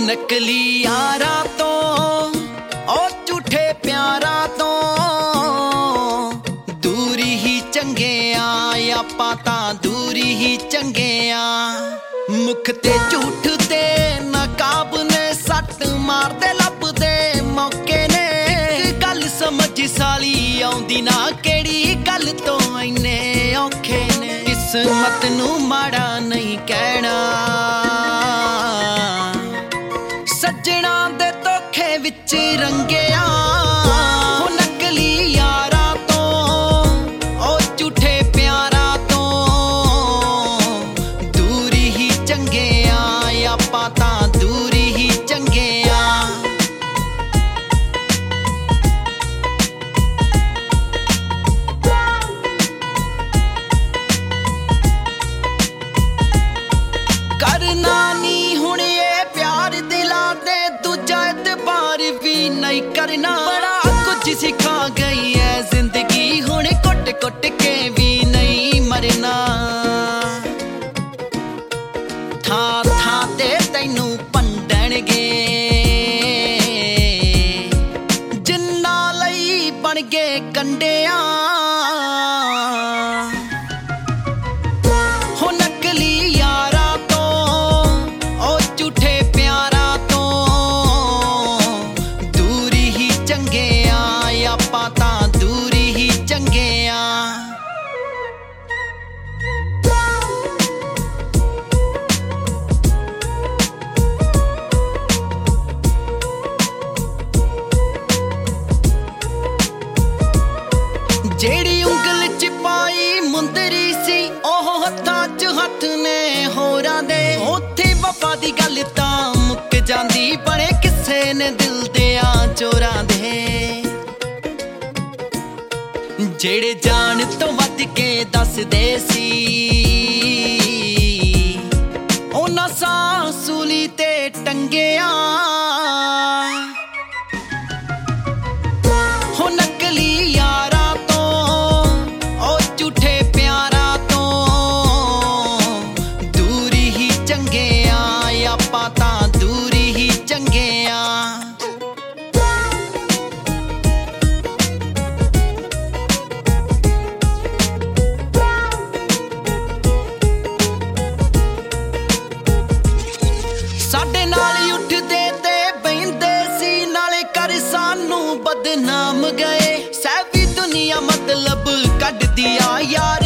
नकली यारा तो और झूठे प्यारा तो दूरी ही चंगे आ, आपां तां दूरी ही चंगे आ। मुख ते झूठ ते नकाब ने सट मारदे लभदे मौके ने। गल समझ साली आउंदी ना केड़ी गल तो इन्ने औखे ने। किस्मत नू माड़ा नहीं कहना, सज्जणा दे धोखे विच रंगिया। नकली यारा तो और झूठे प्यारा तो दूरी ही चंगे आ, आपां तां दूरी ही चंगे आ। करना नी हुण ये प्यार दिला दे, दूजा एतबार भी नहीं करना। बड़ा कुछ सिखा गई है जिंदगी हुण, कुट कुट के भी नहीं मरना। थां थां ते तैनू भंडणगे जिन्ना लई बन गए कंडिया। नकली यारा तो और झूठे प्यारा तो दूरी ही चंगे आ, आपां तां दूरी ही चंगे आ। जेड़ी उंगल च पाई मुंदरी सी ओह हत्थां च हत्थ ने होरां दे। उत्थे वफा दी गल तां मुक जांदी, बड़े किस्से ने दिल दिया चोरां दे। जेड़े जान तो वध के दसदे सी उन्हां सां सूली ते टंगिया। नकली यारा तो और झूठे प्यारा तो दूरी ही चंगे आ, आपां तां दूरी ही चंगे आ। साडे नाल उठदे ते बहिंदे सी, नाले कर सानू बदनाम गए। सैवी दुनिया मतलब कढ दिया यार